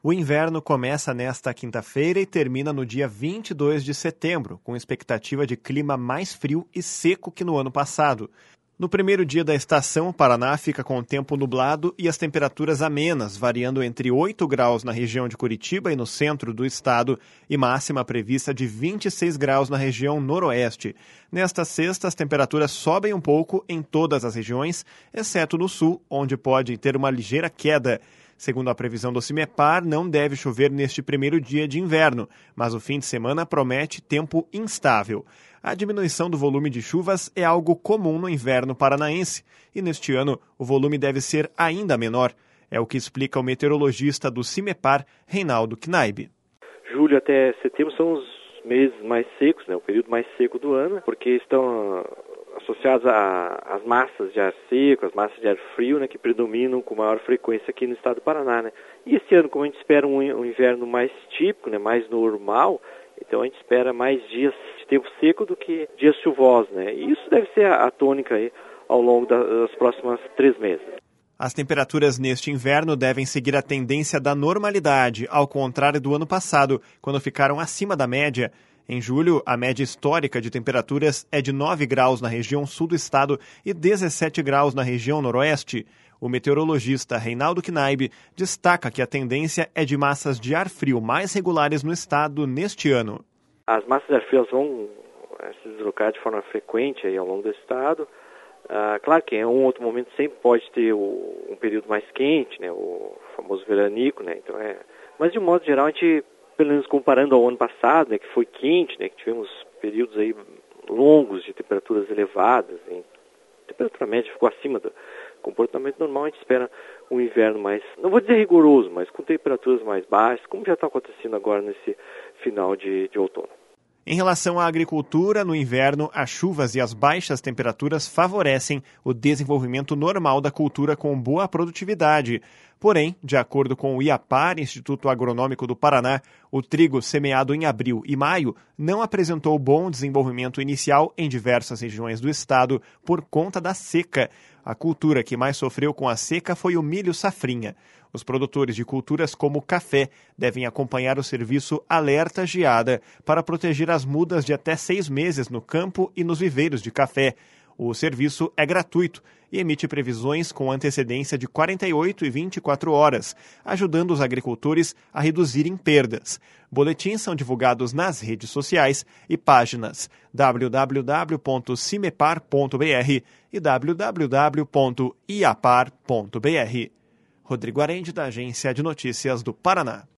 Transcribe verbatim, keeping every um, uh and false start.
O inverno começa nesta quinta-feira e termina no dia vinte e dois de setembro, com expectativa de clima mais frio e seco que no ano passado. No primeiro dia da estação, o Paraná fica com o tempo nublado e as temperaturas amenas, variando entre oito graus na região de Curitiba e no centro do estado, e máxima prevista de vinte e seis graus na região noroeste. Nesta sexta, as temperaturas sobem um pouco em todas as regiões, exceto no sul, onde pode ter uma ligeira queda. Segundo a previsão do CIMEPAR, não deve chover neste primeiro dia de inverno, mas o fim de semana promete tempo instável. A diminuição do volume de chuvas é algo comum no inverno paranaense, e neste ano o volume deve ser ainda menor. É o que explica o meteorologista do CIMEPAR, Reinaldo Knaib. Julho até setembro são os meses mais secos, né, o período mais seco do ano, porque estão associados às massas de ar seco, as massas de ar frio, né, que predominam com maior frequência aqui no estado do Paraná, né? E esse ano, como a gente espera um, um inverno mais típico, né, mais normal, então a gente espera mais dias de tempo seco do que dias chuvosos, né? E isso deve ser a, a tônica aí ao longo da, das próximas três meses. As temperaturas neste inverno devem seguir a tendência da normalidade, ao contrário do ano passado, quando ficaram acima da média. Em julho, a média histórica de temperaturas é de nove graus na região sul do estado e dezessete graus na região noroeste. O meteorologista Reinaldo Knaib destaca que a tendência é de massas de ar frio mais regulares no estado neste ano. As massas de ar frio vão se deslocar de forma frequente aí ao longo do estado. Ah, claro que em um outro momento sempre pode ter o, um período mais quente, né, o famoso veranico, né, então é... Mas de um modo geral a gente, pelo menos comparando ao ano passado, né, que foi quente, né, que tivemos períodos aí longos de temperaturas elevadas, hein, a temperatura média ficou acima do comportamento normal, a gente espera um inverno mais, não vou dizer rigoroso, mas com temperaturas mais baixas, como já está acontecendo agora nesse final de, de outono. Em relação à agricultura, no inverno, as chuvas e as baixas temperaturas favorecem o desenvolvimento normal da cultura com boa produtividade. Porém, de acordo com o IAPAR, Instituto Agronômico do Paraná, o trigo semeado em abril e maio não apresentou bom desenvolvimento inicial em diversas regiões do estado por conta da seca. A cultura que mais sofreu com a seca foi o milho safrinha. Os produtores de culturas como o café devem acompanhar o serviço Alerta Geada para proteger as mudas de até seis meses no campo e nos viveiros de café. O serviço é gratuito e emite previsões com antecedência de quarenta e oito e vinte e quatro horas, ajudando os agricultores a reduzirem perdas. Boletins são divulgados nas redes sociais e páginas w w w ponto cimepar ponto b r e w w w ponto iapar ponto b r. Rodrigo Arende, da Agência de Notícias do Paraná.